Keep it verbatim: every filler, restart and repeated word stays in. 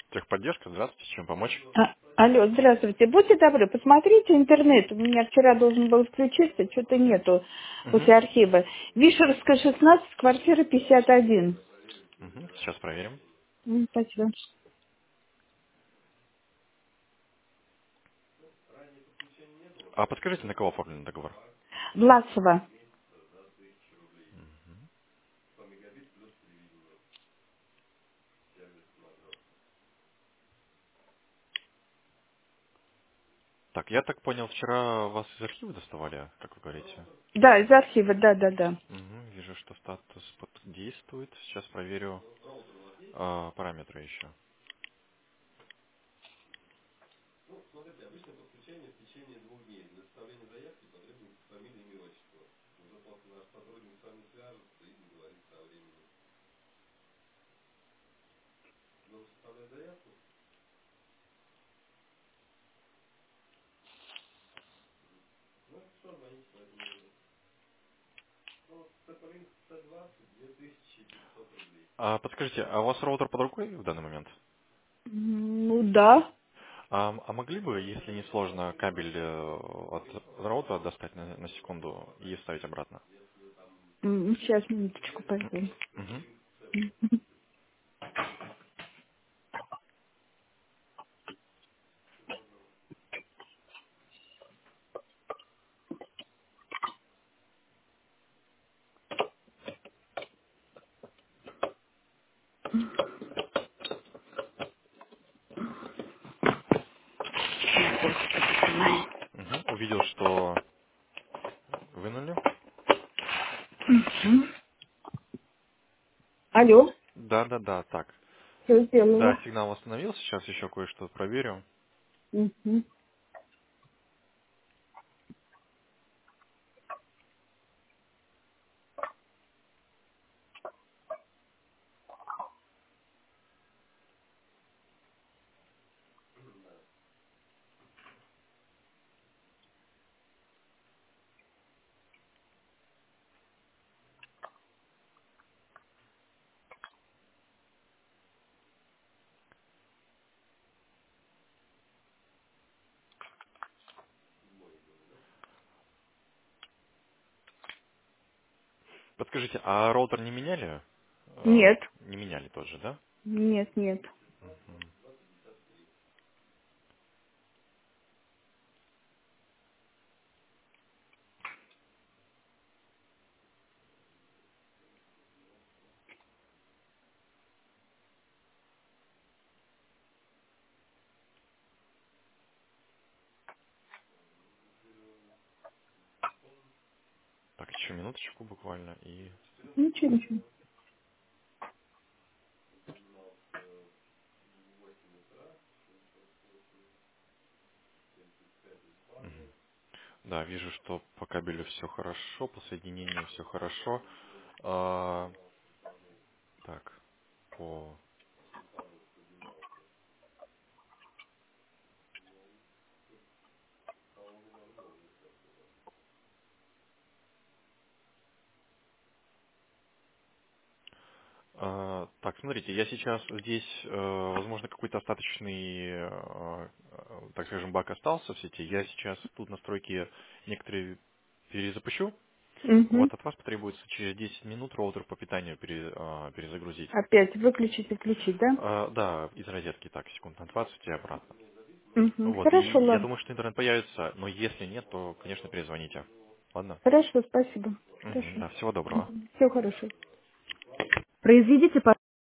Техподдержка, здравствуйте, чем помочь? А, алло, здравствуйте. Будьте добры, посмотрите интернет. У меня вчера должен был включиться, что-то нету Угу. после архива. Вишерская, шестнадцать, квартира пятьдесят один. Угу. Сейчас проверим. М, Спасибо. А подскажите, на кого оформлен договор? Власова. Так, я так понял, вчера вас из архива доставали, как вы говорите? Да, из архива, да, да, да. Угу. Вижу, что статус под- действует. Сейчас проверю а, параметры еще. А подскажите, а у вас роутер под рукой в данный момент? М, Ну да. А, а могли бы, если не сложно, кабель э, от роутера достать на, на секунду и вставить обратно? М, Сейчас, минуточку, пойду. Угу. Угу. Увидел, что вынули. Алло, Да, да, да, так. все Да, сделала. сигнал восстановился. Сейчас еще кое-что проверю. Мгм. Подскажите, а роутер не меняли? Э, Нет, Не меняли тоже, да? нет, нет. Так, еще минуточку буквально. И Ничего, ничего. да, вижу, что по кабелю все хорошо, по соединению все хорошо. А, так, по... а, так, смотрите, я сейчас здесь, э, возможно, какой-то остаточный, э, э, так скажем, баг остался в сети. Я сейчас тут настройки некоторые перезапущу. Угу. Вот от вас потребуется через десять минут роутер по питанию пере- а, перезагрузить. Опять выключить и включить, да? А, да, из розетки так, секунд на двадцать и обратно. Угу. Вот, и Хорошо, я ладно. думаю, что интернет появится, но если нет, то, конечно, перезвоните. Ладно? Хорошо, спасибо. Мгм, Хорошо. да, всего доброго. Все хорошо. Произведите,